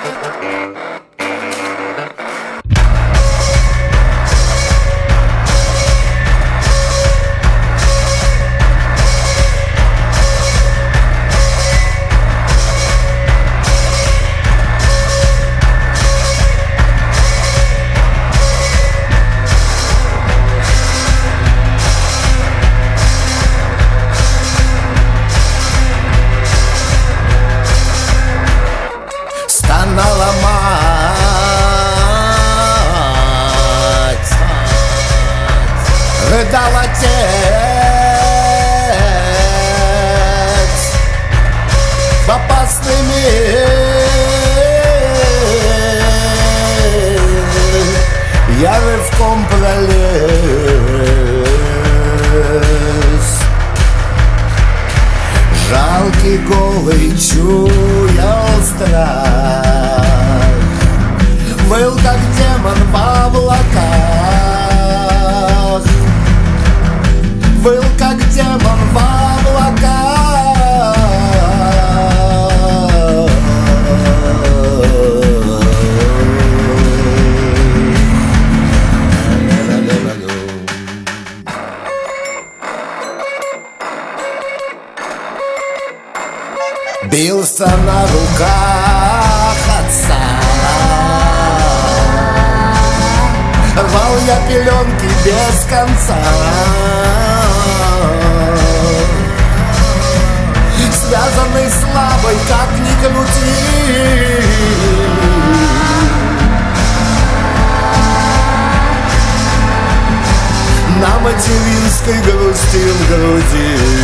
Стонала мать, рыдал отец. В опасный мир я рывком пролез. Жалкий голый чуял страх, выл как демон в облаках, выл как демон в облаках. Бился на руках отца, рвал я пеленки без конца. Связанный слабой, как ни крути, на материнской грусти в груди.